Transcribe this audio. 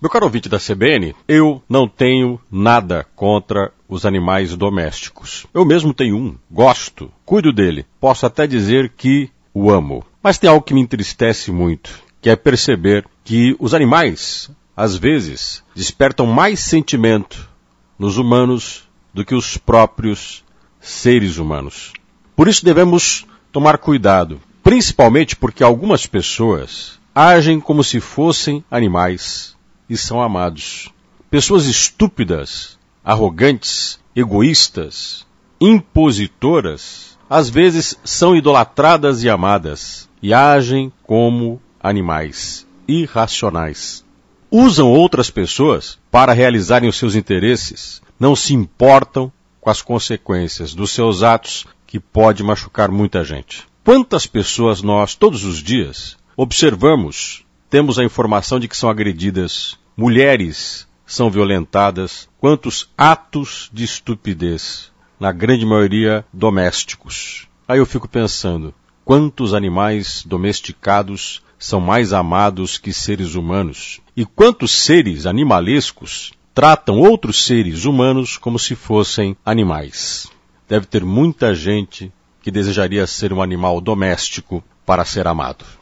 Meu caro ouvinte da CBN, eu não tenho nada contra os animais domésticos. Eu mesmo tenho um, gosto, cuido dele, posso até dizer que o amo. Mas tem algo que me entristece muito, que é perceber que os animais, às vezes, despertam mais sentimento nos humanos do que os próprios seres humanos. Por isso devemos tomar cuidado, principalmente porque algumas pessoas agem como se fossem animais e são amados. Pessoas estúpidas, arrogantes, egoístas, impositoras, às vezes são idolatradas e amadas e agem como animais irracionais. Usam outras pessoas para realizarem os seus interesses, não se importam com as consequências dos seus atos que pode machucar muita gente. Quantas pessoas nós, todos os dias, observamos, temos a informação de que são agredidas, mulheres são violentadas, quantos atos de estupidez, na grande maioria domésticos. Aí eu fico pensando, quantos animais domesticados são mais amados que seres humanos? E quantos seres animalescos tratam outros seres humanos como se fossem animais? Deve ter muita gente que desejaria ser um animal doméstico para ser amado.